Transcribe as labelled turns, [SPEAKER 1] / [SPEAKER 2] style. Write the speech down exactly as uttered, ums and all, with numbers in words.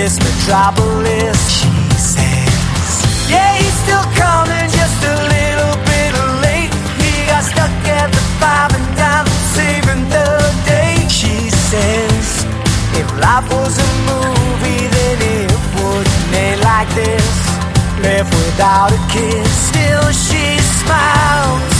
[SPEAKER 1] this metropolis. She says, yeah, he's still coming, just a little bit late. He got stuck at the five and dime, saving the day. She says, if life was a movie, then it wouldn't end like this. Left without a kiss, still she smiles.